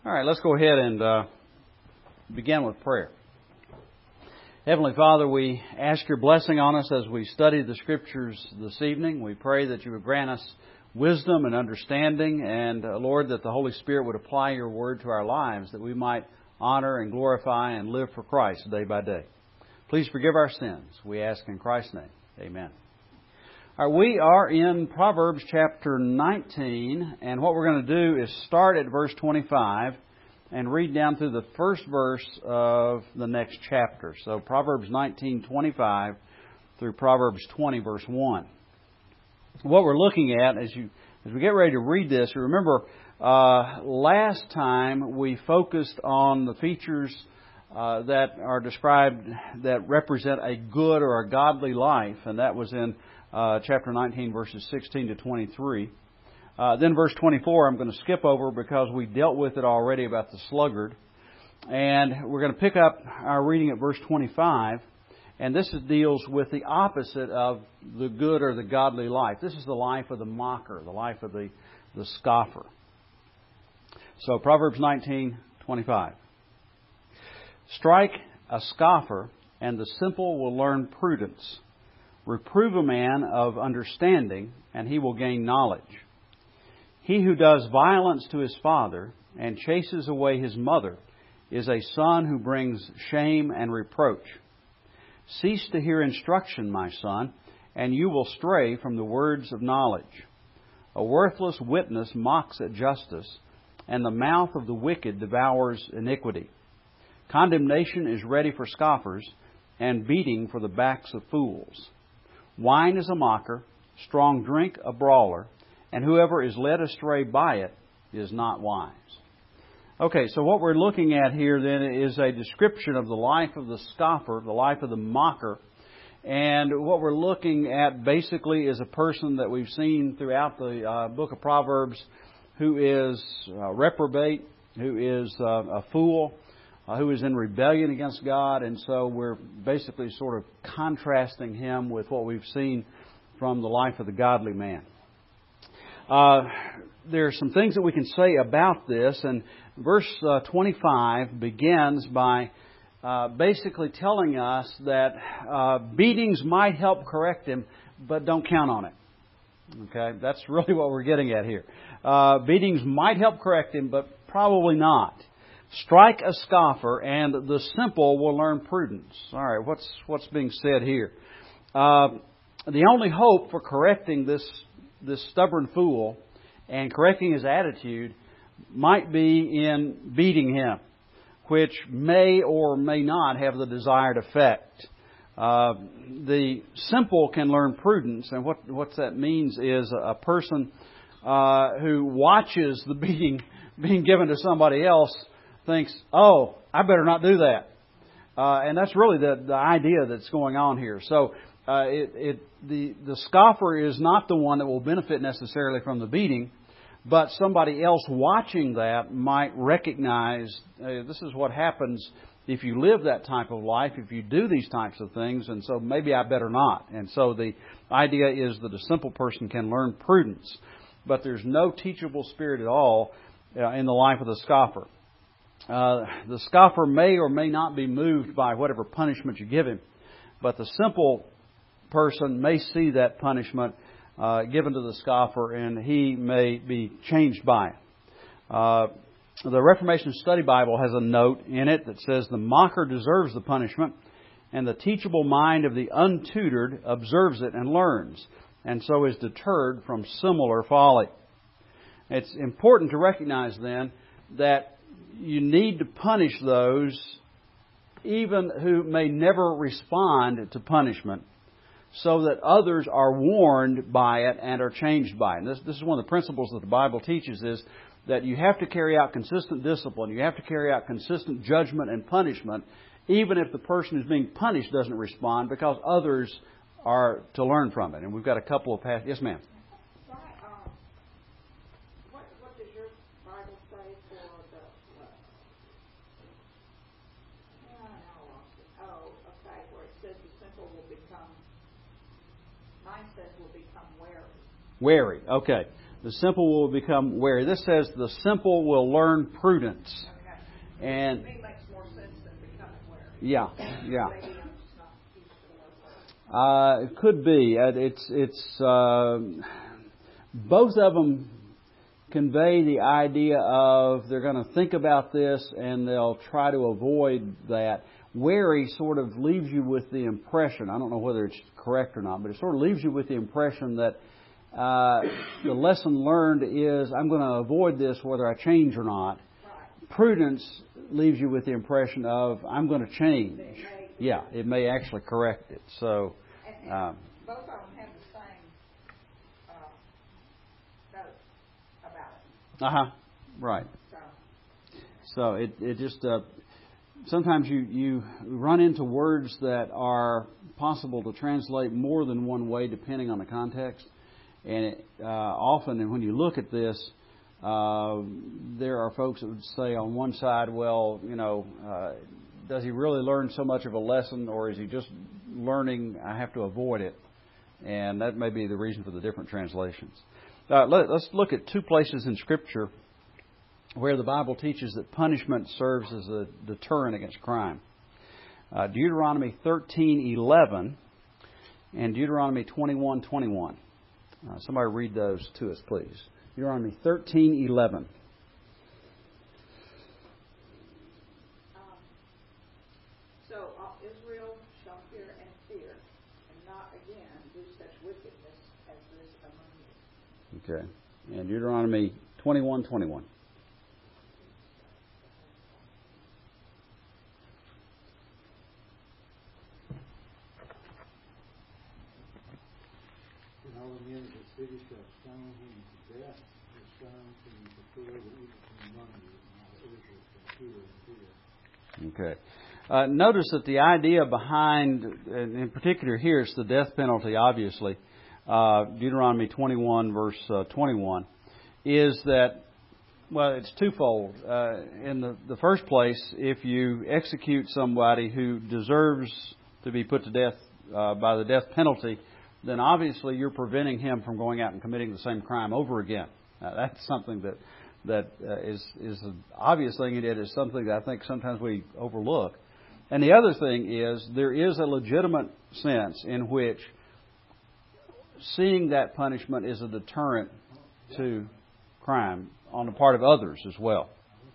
All right, let's go ahead and begin with prayer. Heavenly Father, we ask your blessing on us as we study the Scriptures this evening. We pray that you would grant us wisdom and understanding, and Lord, that the Holy Spirit would apply your word to our lives, that we might honor and glorify and live for Christ day by day. Please forgive our sins. We ask in Christ's name. Amen. All right, we are in Proverbs chapter 19, and what we're going to do is start at verse 25 and read down through the first verse of the next chapter. So Proverbs 19:25 through Proverbs 20, verse 1. What we're looking at as we get ready to read this, you remember last time we focused on the features that are described that represent a good or a godly life, and that was in chapter 19, verses 16 to 23. Then verse 24 I'm going to skip over because we dealt with it already about the sluggard. And we're going to pick up our reading at verse 25. And this deals with the opposite of the good or the godly life. This is the life of the mocker, the life of the scoffer. So Proverbs 19:25. Strike a scoffer, and the simple will learn prudence. Reprove a man of understanding, and he will gain knowledge. He who does violence to his father and chases away his mother is a son who brings shame and reproach. Cease to hear instruction, my son, and you will stray from the words of knowledge. A worthless witness mocks at justice, and the mouth of the wicked devours iniquity. Condemnation is ready for scoffers, and beating for the backs of fools. Wine is a mocker, strong drink a brawler, and whoever is led astray by it is not wise. Okay, so what we're looking at here then is a description of the life of the scoffer, the life of the mocker. And what we're looking at basically is a person that we've seen throughout the book of Proverbs who is reprobate, who is a fool, who is in rebellion against God. And so we're basically sort of contrasting him with what we've seen from the life of the godly man. There are some things that we can say about this, and verse 25 begins by basically telling us that beatings might help correct him, but don't count on it. Okay, that's really what we're getting at here. Beatings might help correct him, but probably not. Strike a scoffer, and the simple will learn prudence. All right, what's being said here? The only hope for correcting this stubborn fool and correcting his attitude might be in beating him, which may or may not have the desired effect. The simple can learn prudence, and what that means is a person who watches the beating being given to somebody else thinks, oh, I better not do that. And that's really the idea that's going on here. So the scoffer is not the one that will benefit necessarily from the beating, but somebody else watching that might recognize this is what happens if you live that type of life, if you do these types of things, and so maybe I better not. And so the idea is that a simple person can learn prudence, but there's no teachable spirit at all in the life of the scoffer. The scoffer may or may not be moved by whatever punishment you give him, but the simple person may see that punishment given to the scoffer, and he may be changed by it. The Reformation Study Bible has a note in it that says the mocker deserves the punishment, and the teachable mind of the untutored observes it and learns, and so is deterred from similar folly. It's important to recognize then that you need to punish those even who may never respond to punishment, so that others are warned by it and are changed by it. And this is one of the principles that the Bible teaches, is that you have to carry out consistent discipline. You have to carry out consistent judgment and punishment, even if the person who's being punished doesn't respond, because others are to learn from it. And we've got a couple of passages. Yes, ma'am. What does your Bible say for the... where it says the simple will become... Mine says will become wary. Wary. Okay. The simple will become wary. This says the simple will learn prudence. Okay. And To me, makes more sense than becoming wary. yeah. Maybe I'm just not used to the word. It could be. It's both of them convey the idea of they're going to think about this and they'll try to avoid that. Wary sort of leaves you with the impression, I don't know whether it's correct or not, but it sort of leaves you with the impression that the lesson learned is I'm going to avoid this whether I change or not. Right. Prudence leaves you with the impression of I'm going to change. Yeah, it may actually correct it. So, and both of them have the same note about it. Right. So, So it just sometimes you run into words that are possible to translate more than one way depending on the context, and often, and when you look at this, there are folks that would say on one side, well, does he really learn so much of a lesson, or is he just learning I have to avoid it? And that may be the reason for the different translations. Let's look at two places in Scripture where the Bible teaches that punishment serves as a deterrent against crime. Deuteronomy 13:11 and Deuteronomy 21:21. Somebody read those to us, please. Deuteronomy 13:11. So all Israel shall hear and fear, and not again do such wickedness as this among you. Okay. And Deuteronomy 21:21. And all the men of the city shall stone him to death, and stone him to put over evil from among you, and all Israel shall hear and fear. Okay. Notice that the idea behind, and in particular here, it's the death penalty, obviously. Deuteronomy 21, verse 21, is that, well, it's twofold. In the first place, if you execute somebody who deserves to be put to death by the death penalty, then obviously you're preventing him from going out and committing the same crime over again. That's something that is an obvious thing. It is something that I think sometimes we overlook. And the other thing is there is a legitimate sense in which seeing that punishment is a deterrent to crime on the part of others as well.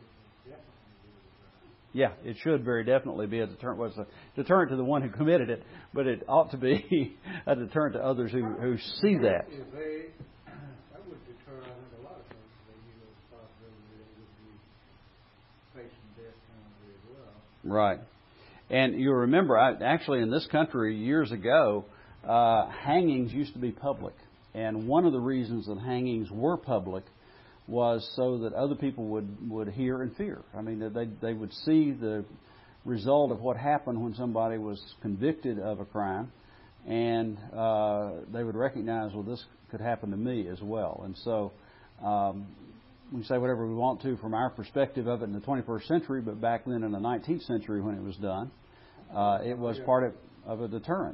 Yeah, it should very definitely be a deterrent. Well, it's a deterrent to the one who committed it, but it ought to be a deterrent to others who see that. That would deter, I think, a lot of folks if they knew there was a possibility they would be facing death penalty as well. Right. And you remember, actually in this country years ago, hangings used to be public. And one of the reasons that hangings were public was so that other people would hear and fear. I mean, they would see the result of what happened when somebody was convicted of a crime, and they would recognize, well, this could happen to me as well. And so we can say whatever we want to from our perspective of it in the 21st century, but back then in the 19th century when it was done, it was part of a deterrent.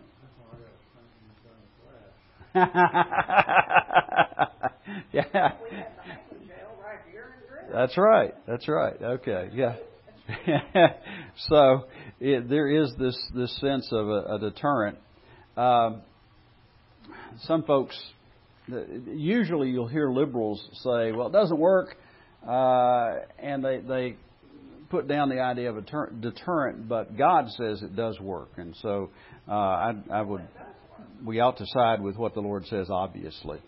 Yeah. That's right. Okay. Yeah. So there is this sense of a deterrent. Some folks, usually you'll hear liberals say, "Well, it doesn't work," and they put down the idea of a deterrent, but God says it does work, and so we ought to side with what the Lord says. Obviously,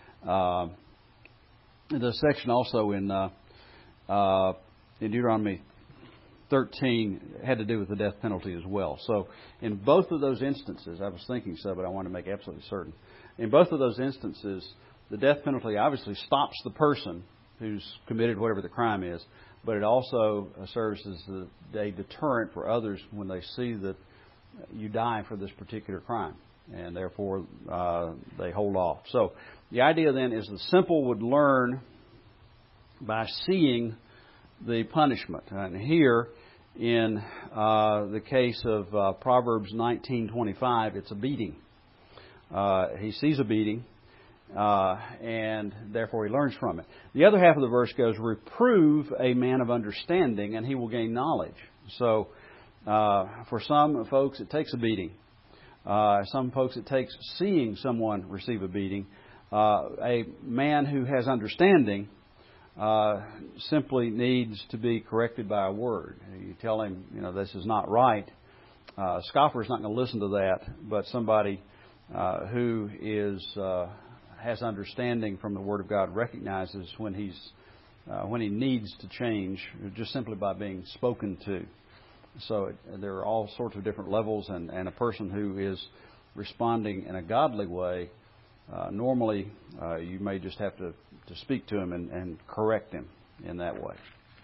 the section also in Deuteronomy 13 had to do with the death penalty as well. So in both of those instances, I was thinking so, but I want to make absolutely certain. In both of those instances, the death penalty obviously stops the person who's committed whatever the crime is, but it also serves as a deterrent for others when they see that you die for this particular crime, and therefore they hold off. So the idea then is the simple would learn by seeing the punishment. And here, in the case of Proverbs 19:25, it's a beating. He sees a beating, and therefore he learns from it. The other half of the verse goes, reprove a man of understanding, and he will gain knowledge. So for some folks, it takes a beating. Some folks, it takes seeing someone receive a beating. A man who has understanding simply needs to be corrected by a word. You tell him, this is not right. A scoffer is not going to listen to that, but somebody who has understanding from the Word of God recognizes when he needs to change just simply by being spoken to. So there are all sorts of different levels, and a person who is responding in a godly way, normally you may just have to speak to him and correct him in that way.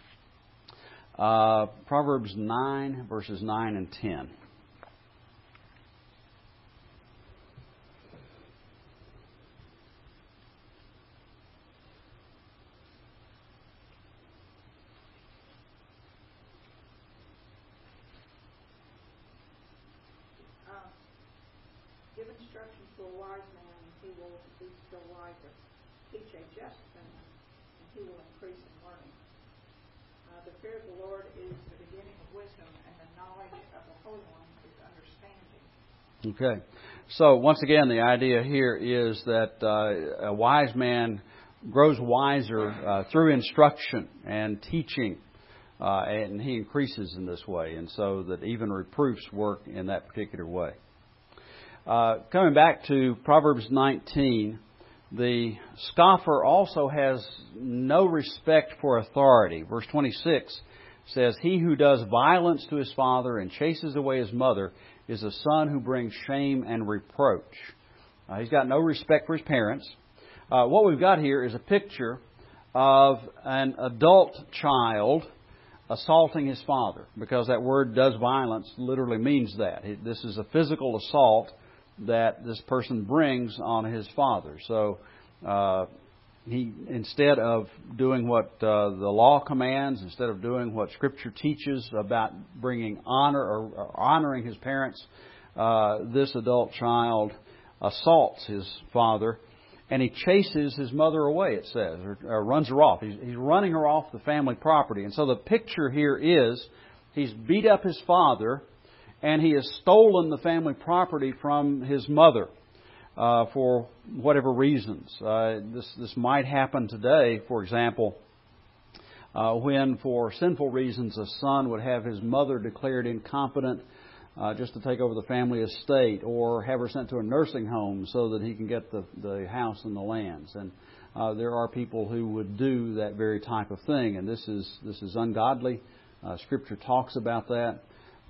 Proverbs 9, verses 9 and 10. Give instruction to a wise man, and he will be still wiser. Teach a just man, and he will increase in learning. The fear of the Lord is the beginning of wisdom, and the knowledge of the Holy One is understanding. Okay. So once again, the idea here is that a wise man grows wiser through instruction and teaching, and he increases in this way, and so that even reproofs work in that particular way. Coming back to Proverbs 19, the scoffer also has no respect for authority. Verse 26 says, he who does violence to his father and chases away his mother is a son who brings shame and reproach. He's got no respect for his parents. What we've got here is a picture of an adult child assaulting his father, because that word does violence literally means that. This is a physical assault that this person brings on his father. So he, instead of doing what the law commands, instead of doing what Scripture teaches about bringing honor or honoring his parents, this adult child assaults his father, and he chases his mother away, it says, or runs her off. He's running her off the family property. And so the picture here is he's beat up his father, and he has stolen the family property from his mother for whatever reasons. This might happen today, for example, when for sinful reasons a son would have his mother declared incompetent just to take over the family estate, or have her sent to a nursing home so that he can get the house and the lands. And there are people who would do that very type of thing, and this is ungodly. Scripture talks about that.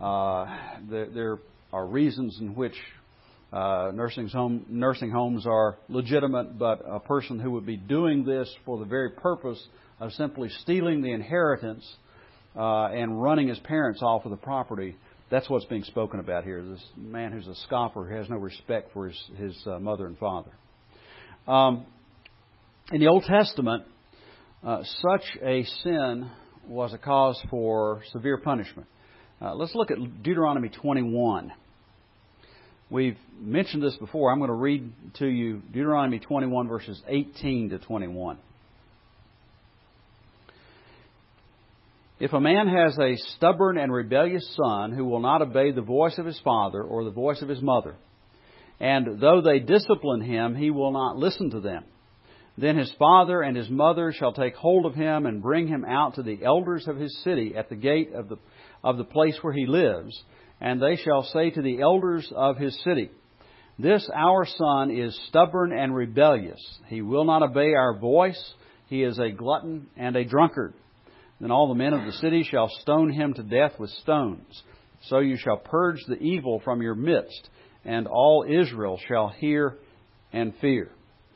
There are reasons in which nursing homes are legitimate, but a person who would be doing this for the very purpose of simply stealing the inheritance and running his parents off of the property, that's what's being spoken about here. This man who's a scoffer, who has no respect for his mother and father. In the Old Testament, such a sin was a cause for severe punishment. Let's look at Deuteronomy 21. We've mentioned this before. I'm going to read to you Deuteronomy 21, verses 18 to 21. If a man has a stubborn and rebellious son who will not obey the voice of his father or the voice of his mother, and though they discipline him, he will not listen to them, then his father and his mother shall take hold of him and bring him out to the elders of his city at the gate of the place where he lives, and they shall say to the elders of his city, this our son is stubborn and rebellious. He will not obey our voice. He is a glutton and a drunkard. Then all the men of the city shall stone him to death with stones. So you shall purge the evil from your midst, and all Israel shall hear and fear.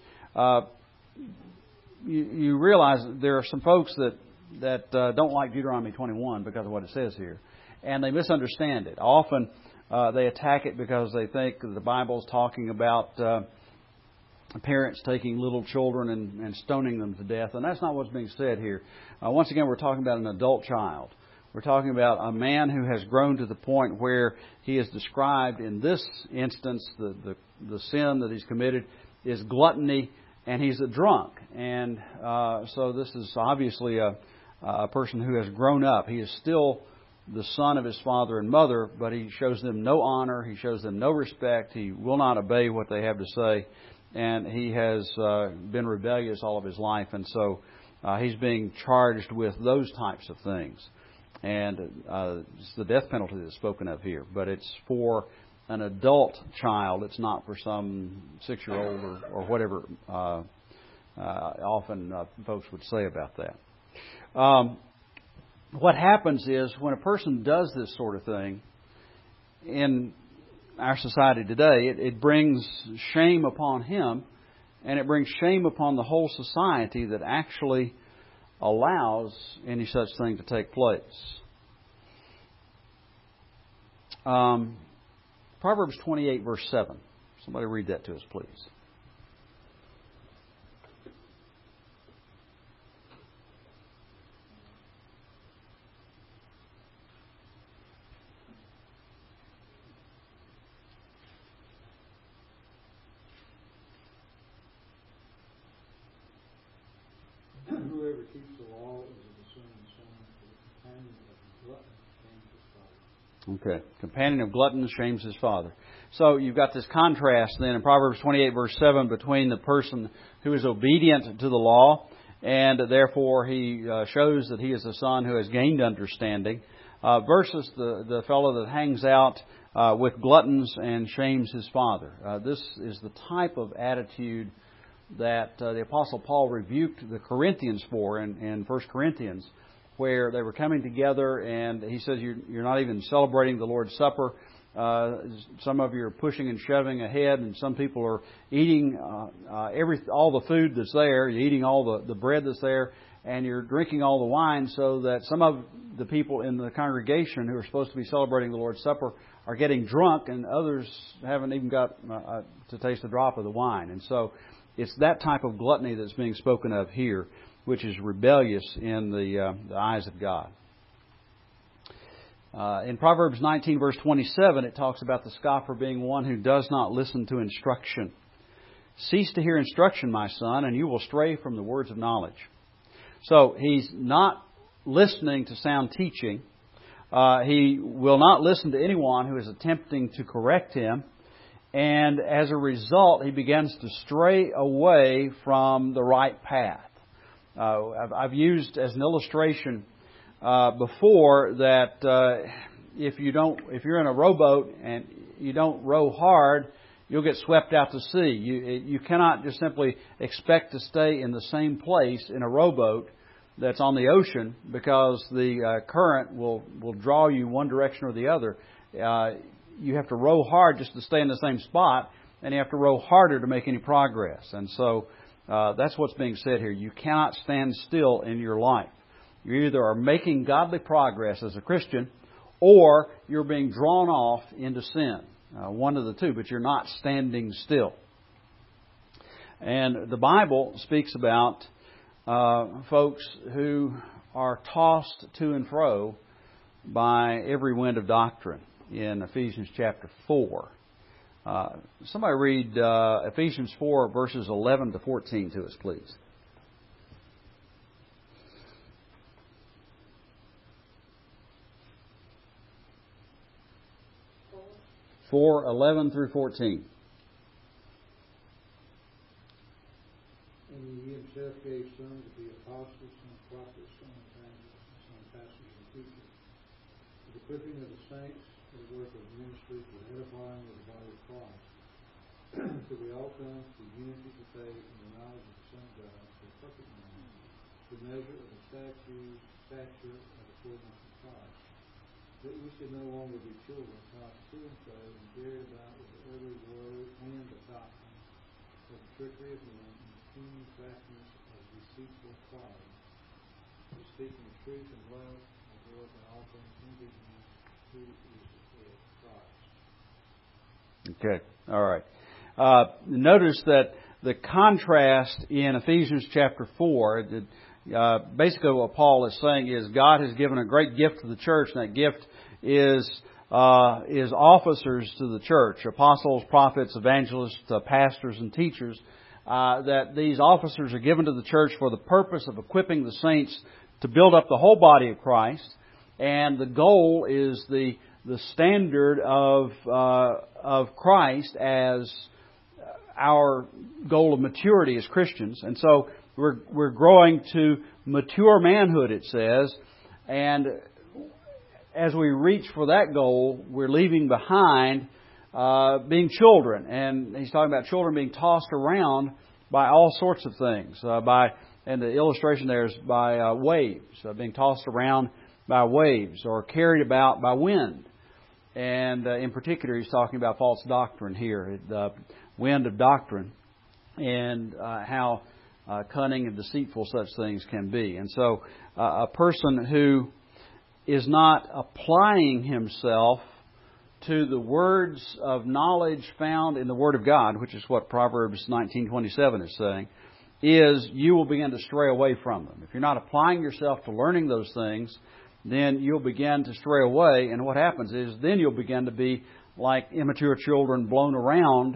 You realize that there are some folks that don't like Deuteronomy 21 because of what it says here, and they misunderstand it. Often they attack it because they think the Bible is talking about parents taking little children and stoning them to death, and that's not what's being said here. Once again, we're talking about an adult child. We're talking about a man who has grown to the point where he is described in this instance, the sin that he's committed is gluttony and he's a drunk. And so this is obviously a person who has grown up. He is still the son of his father and mother, but he shows them no honor. He shows them no respect. He will not obey what they have to say. And he has been rebellious all of his life. And so he's being charged with those types of things. And it's the death penalty that's spoken of here. But it's for an adult child. It's not for some 6-year-old or whatever often folks would say about that. What happens is when a person does this sort of thing in our society today, it brings shame upon him, and it brings shame upon the whole society that actually allows any such thing to take place. Proverbs 28, verse 7. Somebody read that to us, please. Whoever keeps the law is a discerning son, but the companion of glutton shames his father. Okay. Companion of glutton shames his father. So you've got this contrast then in Proverbs 28, verse 7, between the person who is obedient to the law, and therefore he shows that he is a son who has gained understanding, versus the fellow that hangs out with gluttons and shames his father. This is the type of attitude that the Apostle Paul rebuked the Corinthians for in 1 Corinthians, where they were coming together, and he says, you're not even celebrating the Lord's Supper. Some of you are pushing and shoving ahead, and some people are eating all the food that's there. You're eating all the bread that's there, and you're drinking all the wine, so that some of the people in the congregation who are supposed to be celebrating the Lord's Supper are getting drunk, and others haven't even got to taste a drop of the wine. And so it's that type of gluttony that's being spoken of here, which is rebellious in the eyes of God. In Proverbs 19, verse 27, it talks about the scoffer being one who does not listen to instruction. Cease to hear instruction, my son, and you will stray from the words of knowledge. So he's not listening to sound teaching. He will not listen to anyone who is attempting to correct him. And as a result, he begins to stray away from the right path. I've used as an illustration before that if you're in a rowboat and you don't row hard, you'll get swept out to sea. You cannot just simply expect to stay in the same place in a rowboat that's on the ocean, because the current will draw you one direction or the other. You have to row hard just to stay in the same spot, and you have to row harder to make any progress. And so that's what's being said here. You cannot stand still in your life. You either are making godly progress as a Christian, or you're being drawn off into sin. One of the two, but you're not standing still. And the Bible speaks about folks who are tossed to and fro by every wind of doctrine in Ephesians chapter 4. Somebody read Ephesians 4, verses 11 to 14 to us, please. 4:11 through 14. And he himself gave some to be apostles, some prophets, some evangelists, and some pastors and teachers, for the equipping of the saints, for the work of ministry, for the edifying of the body of Christ, till we all come to unity of faith and the knowledge of the Son of God, to a perfect man, the measure of the stature of the fullness of Christ, that we should no longer be children, tossed to and fro, and carried about with every word and the doctrine of the trickery of men, and the scheming craftiness of deceitful pride, but speaking the truth in love, and work in all things indignities, who is the head, Christ. Okay, all right. Notice that the contrast in Ephesians chapter 4, basically what Paul is saying is God has given a great gift to the church, and that gift is officers to the church, apostles, prophets, evangelists, pastors, and teachers. that these officers are given to the church for the purpose of equipping the saints to build up the whole body of Christ. And the goal is the standard of Christ as our goal of maturity as Christians. And so we're growing to mature manhood, it says. And as we reach for that goal, we're leaving behind being children. And he's talking about children being tossed around by all sorts of things. And the illustration there is by waves, being tossed around by waves or carried about by wind. And in particular, he's talking about false doctrine here, the wind of doctrine, and how cunning and deceitful such things can be. And so a person who is not applying himself to the words of knowledge found in the Word of God, which is what Proverbs 19:27 is saying, is you will begin to stray away from them. If you're not applying yourself to learning those things, then you'll begin to stray away. And what happens is then you'll begin to be like immature children blown around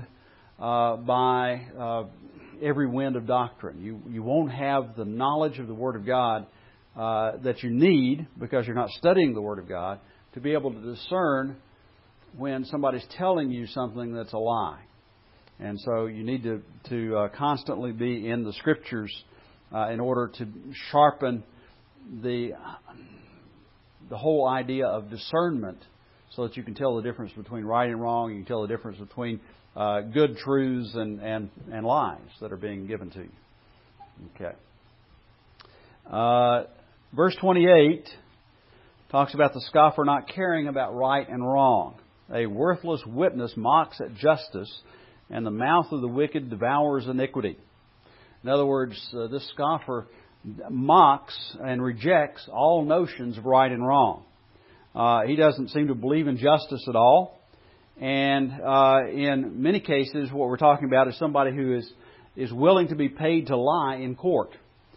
by every wind of doctrine. You won't have the knowledge of the Word of God that you need, because you're not studying the Word of God, to be able to discern when somebody's telling you something that's a lie. And so you need to constantly be in the Scriptures in order to sharpen the whole idea of discernment, so that you can tell the difference between right and wrong. You can tell the difference between good truths and lies that are being given to you. Okay. Verse 28 talks about the scoffer not caring about right and wrong. A worthless witness mocks at justice, and the mouth of the wicked devours iniquity. In other words, this scoffer mocks and rejects all notions of right and wrong. He doesn't seem to believe in justice at all. And in many cases, what we're talking about is somebody who is willing to be paid to lie in court.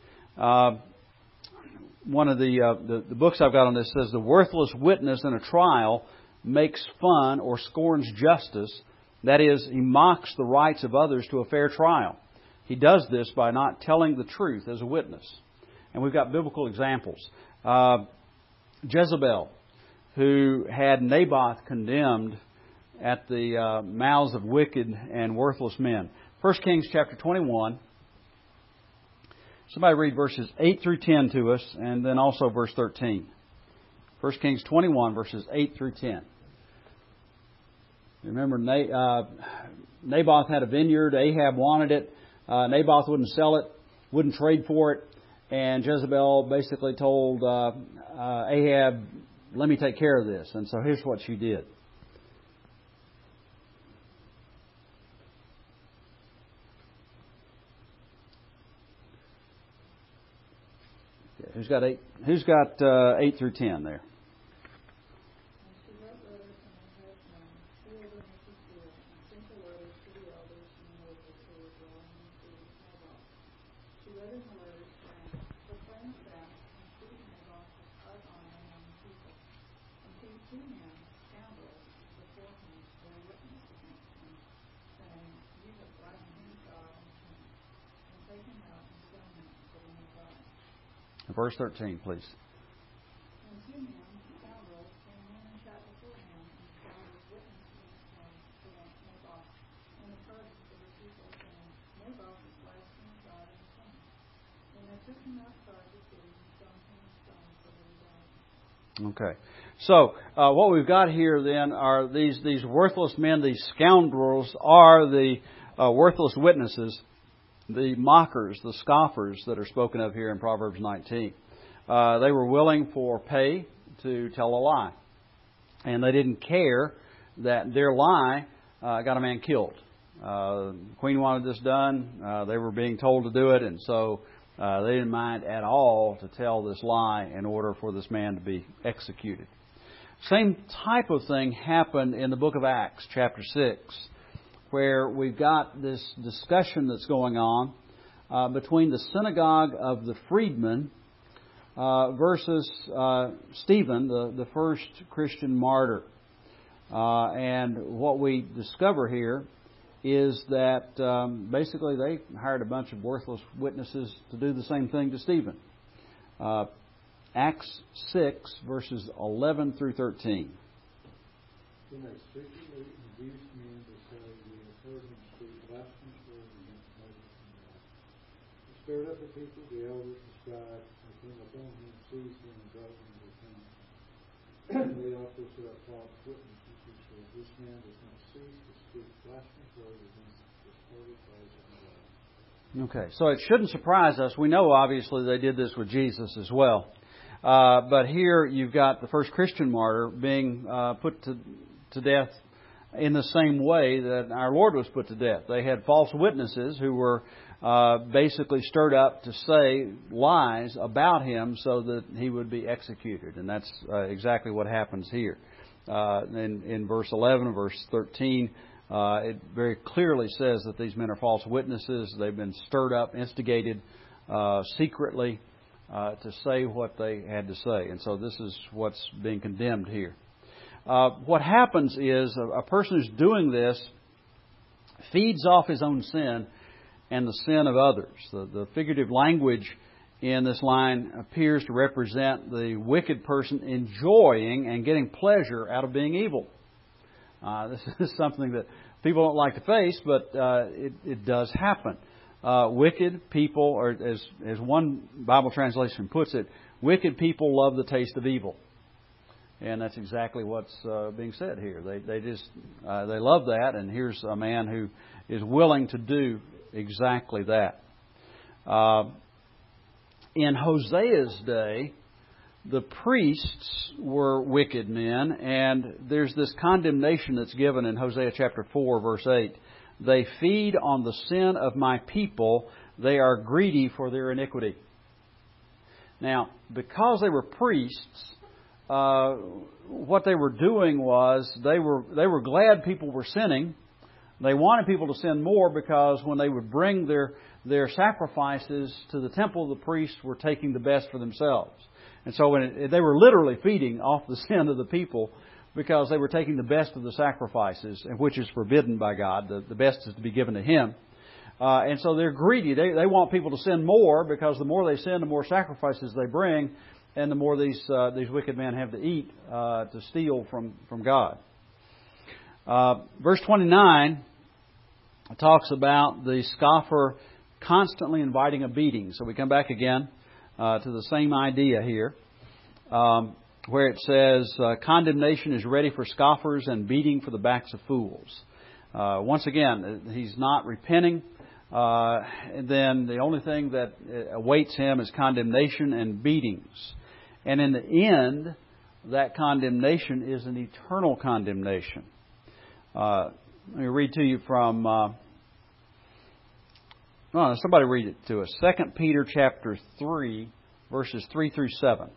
One of the books I've got on this says, the worthless witness in a trial makes fun or scorns justice. That is, he mocks the rights of others to a fair trial. He does this by not telling the truth as a witness. And we've got biblical examples. Jezebel, who had Naboth condemned at the mouths of wicked and worthless men. 1 Kings chapter 21. Somebody read verses 8 through 10 to us, and then also verse 13. 1 Kings 21, verses 8 through 10. Remember, Naboth had a vineyard. Ahab wanted it. Naboth wouldn't sell it, wouldn't trade for it. And Jezebel basically told Ahab, let me take care of this. And so here's what she did. Okay, who's got 8 through 10 there? Verse 13, please. Okay. So, what we've got here then are these worthless men, these scoundrels are the worthless witnesses, the mockers, the scoffers that are spoken of here in Proverbs 19. They were willing for pay to tell a lie. And they didn't care that their lie got a man killed. The queen wanted this done. They were being told to do it. And so they didn't mind at all to tell this lie in order for this man to be executed. Same type of thing happened in the book of Acts, chapter 6, where we've got this discussion that's going on between the synagogue of the freedmen versus Stephen, the first Christian martyr. And what we discover here is that basically they hired a bunch of worthless witnesses to do the same thing to Stephen. Acts 6, verses 11 through 13. When they secretly induced men to say, we have heard him speak blasphemous words against Moses and God. They stirred up the people, the elders, the scribes, and came upon him, seized him, and brought him to the council. They also set up false witnesses who said, this man does not cease to speak blasphemous words against this holy place of God. Okay, so it shouldn't surprise us. We know, obviously, they did this with Jesus as well. But here you've got the first Christian martyr being put to death in the same way that our Lord was put to death. They had false witnesses who were basically stirred up to say lies about Him so that He would be executed. And that's exactly what happens here. In verse 11 and verse 13, it very clearly says that these men are false witnesses. They've been stirred up, instigated secretly to say what they had to say. And so this is what's being condemned here. What happens is a person who's doing this feeds off his own sin and the sin of others. The figurative language in this line appears to represent the wicked person enjoying and getting pleasure out of being evil. This is something that people don't like to face, but it does happen. Wicked people, or as one Bible translation puts it, wicked people love the taste of evil. And that's exactly what's being said here. They love that, and here's a man who is willing to do exactly that. In Hosea's day, the priests were wicked men, and there's this condemnation that's given in Hosea chapter 4, verse 8. They feed on the sin of my people. They are greedy for their iniquity. Now, because they were priests, what they were doing was they were glad people were sinning. They wanted people to sin more because when they would bring their sacrifices to the temple, the priests were taking the best for themselves. And so they were literally feeding off the sin of the people because they were taking the best of the sacrifices, which is forbidden by God. The best is to be given to Him. And so they're greedy. They want people to sin more because the more they sin, the more sacrifices they bring, and the more these wicked men have to eat to steal from God. Verse 29 talks about the scoffer constantly inviting a beating. So we come back again to the same idea here, where it says, condemnation is ready for scoffers and beating for the backs of fools. Once again, he's not repenting. And then the only thing that awaits him is condemnation and beatings. And in the end, that condemnation is an eternal condemnation. Let me read to you from... somebody read it to us. 2 Peter chapter 3, verses 3 through 7.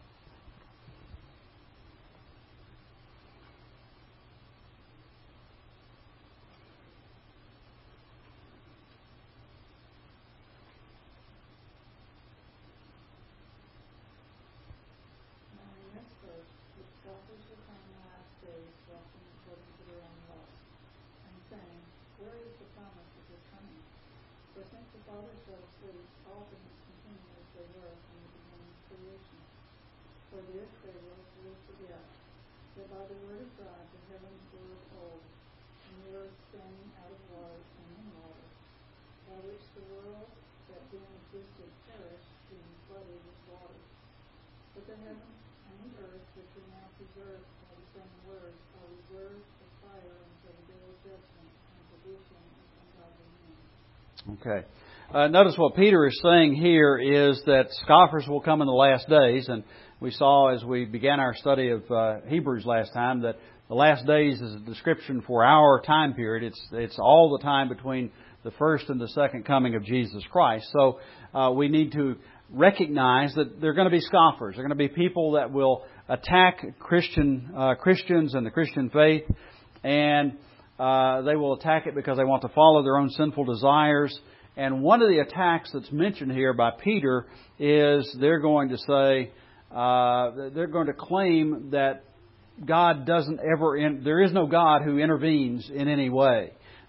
Okay. Notice what Peter is saying here is that scoffers will come in the last days, and we saw as we began our study of Hebrews last time that the last days is a description for our time period. It's all the time between the first and the second coming of Jesus Christ. So we need to recognize that there are going to be scoffers. There are going to be people that will attack Christians and the Christian faith, and they will attack it because they want to follow their own sinful desires. And one of the attacks that's mentioned here by Peter is they're going to say, they're going to claim that God doesn't ever, there is no God who intervenes in any way.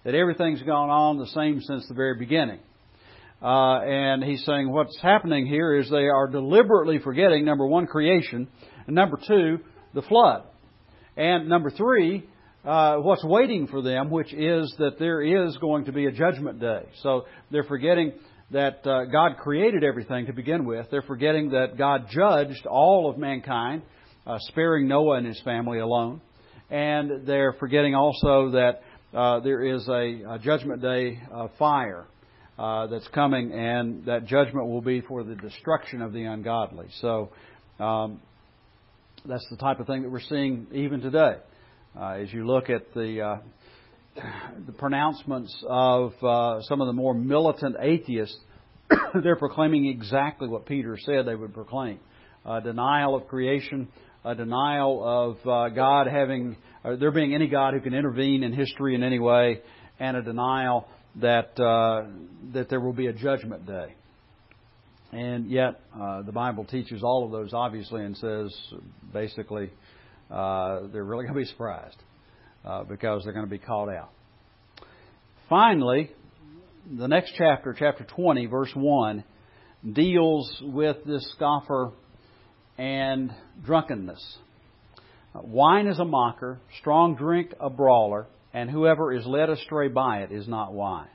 that everything's gone on the same since the very beginning. And he's saying what's happening here is they are deliberately forgetting, number one, creation, and number two, the flood. And number three, what's waiting for them, which is that there is going to be a judgment day. So they're forgetting that God created everything to begin with. They're forgetting that God judged all of mankind, sparing Noah and his family alone. And they're forgetting also that there is a judgment day fire that's coming, and that judgment will be for the destruction of the ungodly. So that's the type of thing that we're seeing even today. As you look at the pronouncements of some of the more militant atheists, they're proclaiming exactly what Peter said they would proclaim. A denial of creation, a denial of God having, there being any God who can intervene in history in any way, and a denial that there will be a judgment day. And yet, the Bible teaches all of those, obviously, and says, basically, they're really going to be surprised because they're going to be called out. Finally, the next chapter, chapter 20, verse 1, deals with this scoffer and drunkenness. Wine is a mocker, strong drink a brawler, and whoever is led astray by it is not wise.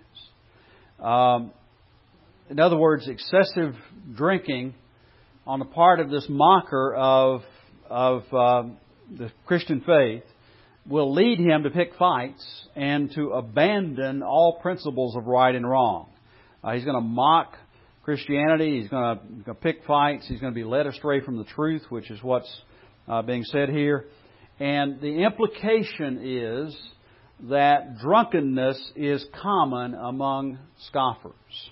In other words, excessive drinking on the part of this mocker of the Christian faith will lead him to pick fights and to abandon all principles of right and wrong. He's going to mock Christianity. He's going to pick fights. He's going to be led astray from the truth, which is what's being said here. And the implication is that drunkenness is common among scoffers.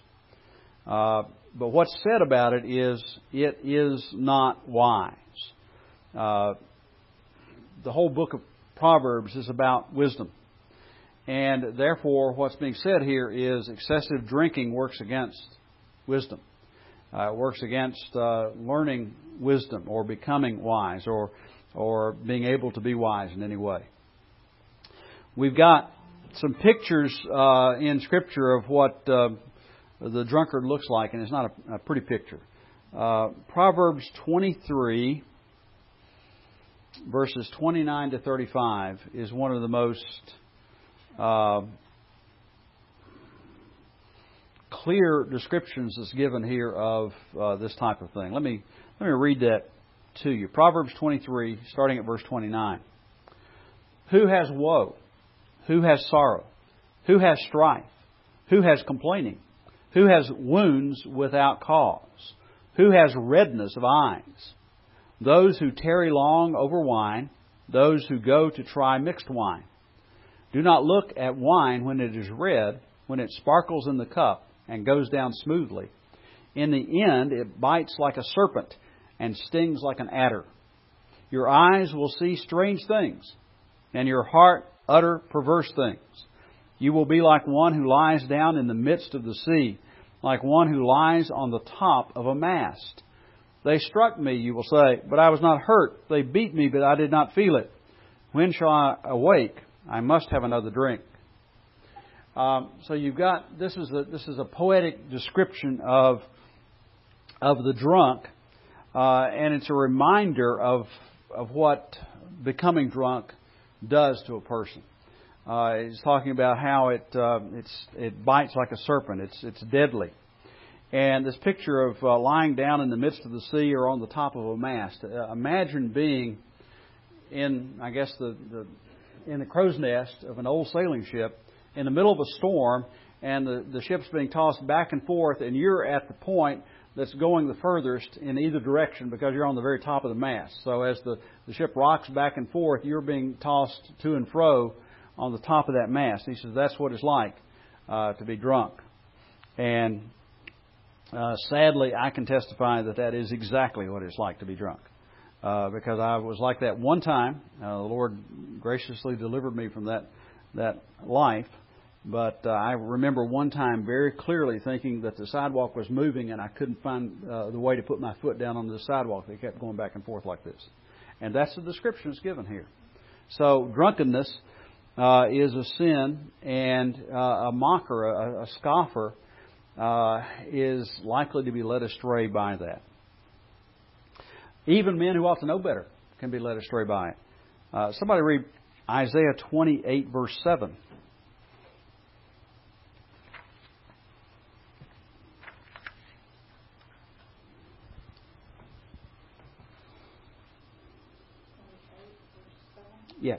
But what's said about it is not wise. The whole book of Proverbs is about wisdom. And therefore, what's being said here is excessive drinking works against wisdom. It works against learning wisdom or becoming wise or being able to be wise in any way. We've got some pictures in Scripture of what the drunkard looks like, and it's not a pretty picture. Proverbs 23, verses 29 to 35, is one of the most clear descriptions that's given here of this type of thing. Let me read that to you. Proverbs 23, starting at verse 29. Who has woe? Who has sorrow? Who has strife? Who has complaining? Who has wounds without cause? Who has redness of eyes? Those who tarry long over wine, those who go to try mixed wine. Do not look at wine when it is red, when it sparkles in the cup and goes down smoothly. In the end, it bites like a serpent and stings like an adder. Your eyes will see strange things, and your heart utter perverse things. You will be like one who lies down in the midst of the sea, like one who lies on the top of a mast. They struck me, you will say, but I was not hurt. They beat me, but I did not feel it. When shall I awake? I must have another drink. So you've got this is a poetic description of the drunk, and it's a reminder of what becoming drunk does to a person. He's talking about how it bites like a serpent. It's deadly. And this picture of lying down in the midst of the sea or on the top of a mast. Imagine being in, I guess, in the crow's nest of an old sailing ship in the middle of a storm, and the ship's being tossed back and forth, and you're at the point that's going the furthest in either direction because you're on the very top of the mast. So as the ship rocks back and forth, you're being tossed to and fro on the top of that mast. And he says that's what it's like to be drunk. And sadly, I can testify that is exactly what it's like to be drunk. Because I was like that one time. The Lord graciously delivered me from that life. But I remember one time very clearly thinking that the sidewalk was moving and I couldn't find the way to put my foot down on the sidewalk. They kept going back and forth like this. And that's the description that's given here. So drunkenness is a sin, and a mocker, a scoffer, is likely to be led astray by that. Even men who ought to know better can be led astray by it. Somebody read Isaiah 28, verse 7. Yes.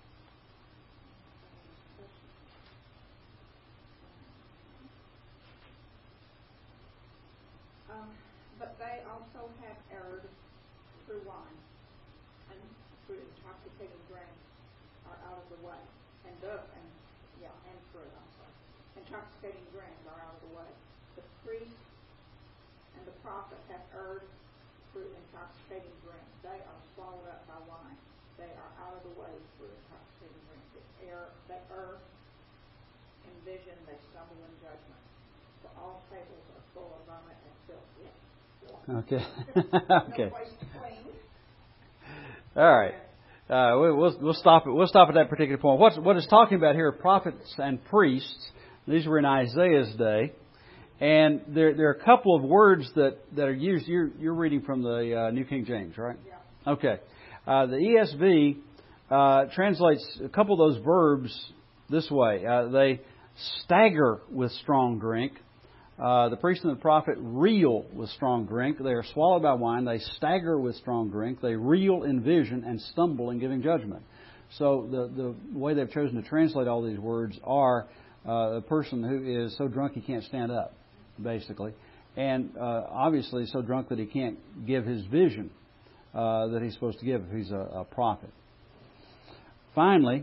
But they also have erred through wine, and through intoxicating drink are out of the way, and fruit also. Intoxicating drink are out of the way. The priest and the prophet have erred through intoxicating drink. They are swallowed up by wine. They are out of the way through intoxicating drink. They err in vision. They stumble in judgment. For all tables are full of vomit and filth. Yes. Okay. Okay. No place to clean. All right. We'll stop it. We'll stop at that particular point. What it's talking about here are prophets and priests. These were in Isaiah's day, and there are a couple of words that are used. You're reading from the New King James, right? Yeah. Okay. The ESV translates a couple of those verbs this way. They stagger with strong drink. The priest and the prophet reel with strong drink. They are swallowed by wine. They stagger with strong drink. They reel in vision and stumble in giving judgment. So the way they've chosen to translate all these words are a person who is so drunk he can't stand up, basically. And obviously so drunk that he can't give his vision that he's supposed to give if he's a prophet. Finally,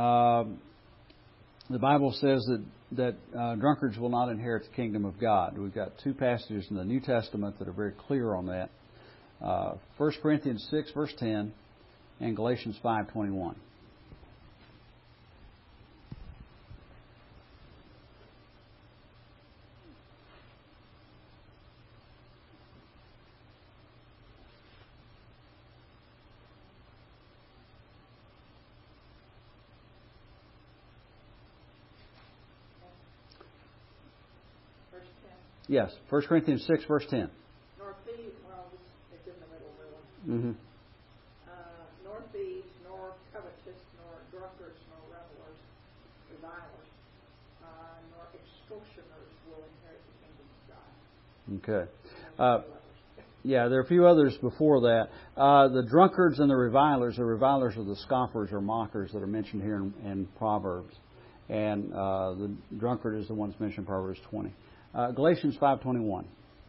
the Bible says that drunkards will not inherit the kingdom of God. We've got two passages in the New Testament that are very clear on that. 1 Corinthians 6, verse 10, and Galatians 5:21. Yes, 1 Corinthians 6, verse 10. Nor thieves, it's in the middle, really. Mm-hmm. Nor thieves, nor covetous, nor drunkards, nor revelers, revilers, nor extortioners will inherit the kingdom of God. Okay. Yeah, there are a few others before that. The drunkards and the revilers are the scoffers or mockers that are mentioned here in Proverbs. And the drunkard is the one that's mentioned in Proverbs 20. Galatians 5:21.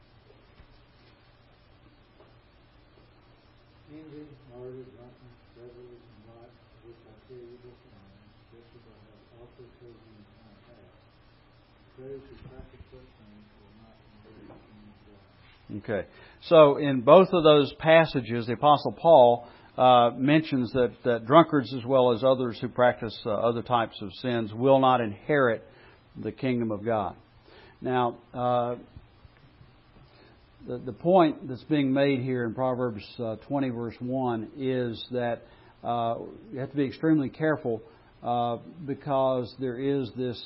Envy, murder, drunkenness, revelries, and light, which I tell you beforehand, just as I have also told you in time past. Those who practice such things will not inherit the kingdom of God. Okay. So in both of those passages, the Apostle Paul mentions that drunkards as well as others who practice other types of sins will not inherit the kingdom of God. Now, the point that's being made here in Proverbs 20, verse 1, is that you have to be extremely careful because there is this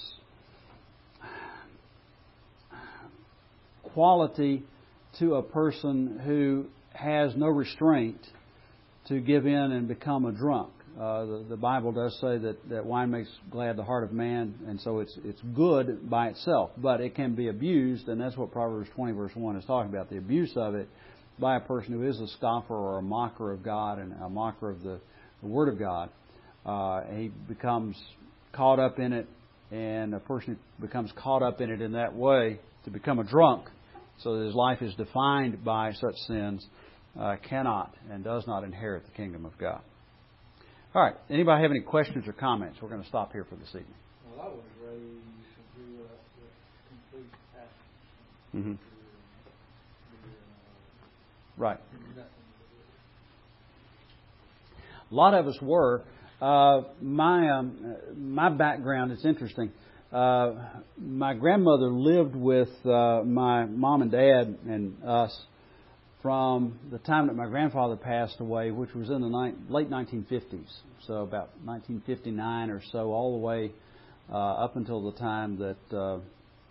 quality to a person who has no restraint to give in and become a drunk. The Bible does say that wine makes glad the heart of man, and so it's good by itself, but it can be abused, and that's what Proverbs 20 verse 1 is talking about, the abuse of it by a person who is a scoffer or a mocker of God and a mocker of the Word of God. He becomes caught up in it, and a person who becomes caught up in it in that way to become a drunk, so that his life is defined by such sins, cannot and does not inherit the kingdom of God. All right. Anybody have any questions or comments? We're going to stop here for this evening. Well, I was raised to do with complete abstinence. Mm-hmm. Right. A lot of us were. My background is interesting. My grandmother lived with my mom and dad and us from the time that my grandfather passed away, which was in the late 1950s, so about 1959 or so, all the way up until the time that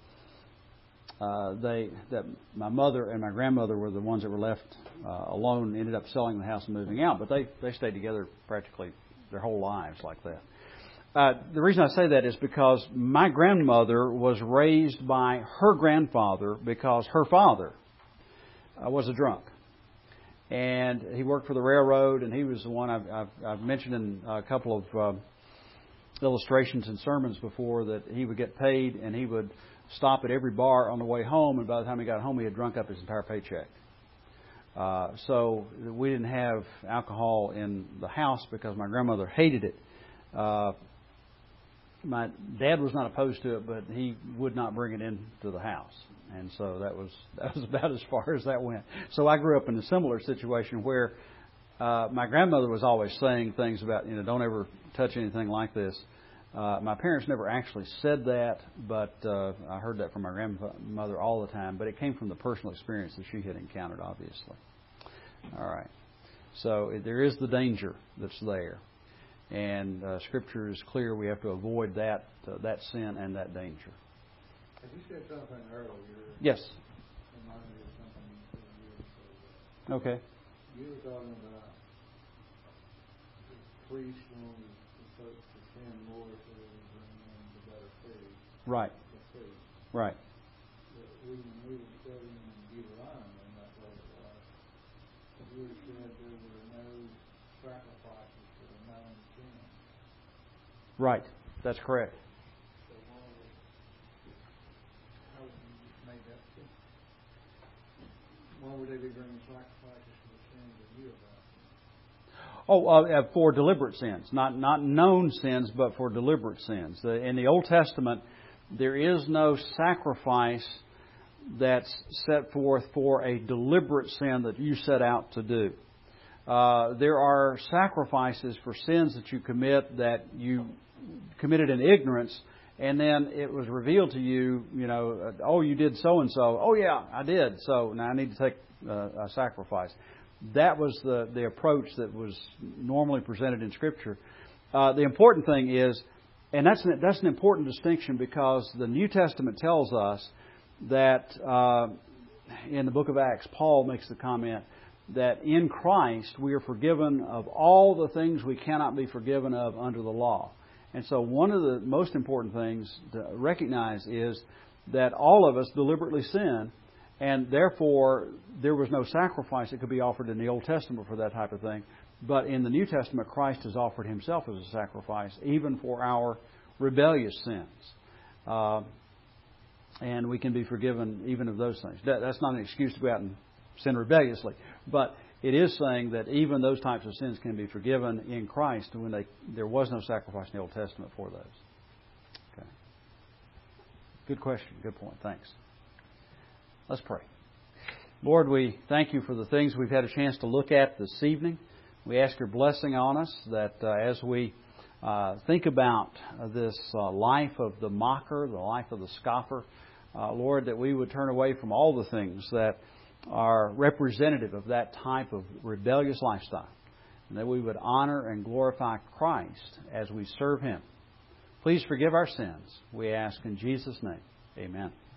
that my mother and my grandmother were the ones that were left alone, ended up selling the house and moving out. But they stayed together practically their whole lives like that. The reason I say that is because my grandmother was raised by her grandfather because her father was a drunk. And he worked for the railroad, and he was the one I've mentioned in a couple of illustrations and sermons before that he would get paid and he would stop at every bar on the way home, and by the time he got home he had drunk up his entire paycheck. So we didn't have alcohol in the house because my grandmother hated it. My dad was not opposed to it, but he would not bring it into the house. And so that was about as far as that went. So I grew up in a similar situation where my grandmother was always saying things about, don't ever touch anything like this. My parents never actually said that, but I heard that from my grandmother all the time. But it came from the personal experience that she had encountered, obviously. All right. So there is the danger that's there. And Scripture is clear. We have to avoid that sin and that danger. Have you said something earlier? Yes. Reminded me of something you said. Okay. You were talking about the priest wanting the folks to sin more so they would bring in the better food. Right. The food. Right. But we were studying in Deuteronomy, and that's what it was. You had said there were no sacrifices for the known sin. Right. That's correct. Why would they be bringing sacrifices for the sins that you about? For deliberate sins. Not known sins, but for deliberate sins. In the Old Testament, there is no sacrifice that's set forth for a deliberate sin that you set out to do. There are sacrifices for sins that you commit that you committed in ignorance, and then it was revealed to you, oh, you did so and so. Oh, yeah, I did. So now I need to take a sacrifice. That was the approach that was normally presented in Scripture. The important thing is, and that's an important distinction because the New Testament tells us that in the book of Acts, Paul makes the comment that in Christ we are forgiven of all the things we cannot be forgiven of under the law. And so one of the most important things to recognize is that all of us deliberately sin, and therefore there was no sacrifice that could be offered in the Old Testament for that type of thing. But in the New Testament, Christ has offered Himself as a sacrifice, even for our rebellious sins. And we can be forgiven even of those things. That's not an excuse to go out and sin rebelliously. But it is saying that even those types of sins can be forgiven in Christ when there was no sacrifice in the Old Testament for those. Okay. Good question. Good point. Thanks. Let's pray. Lord, we thank You for the things we've had a chance to look at this evening. We ask Your blessing on us that as we think about this life of the mocker, the life of the scoffer, Lord, that we would turn away from all the things that are representative of that type of rebellious lifestyle, and that we would honor and glorify Christ as we serve Him. Please forgive our sins, we ask in Jesus' name. Amen.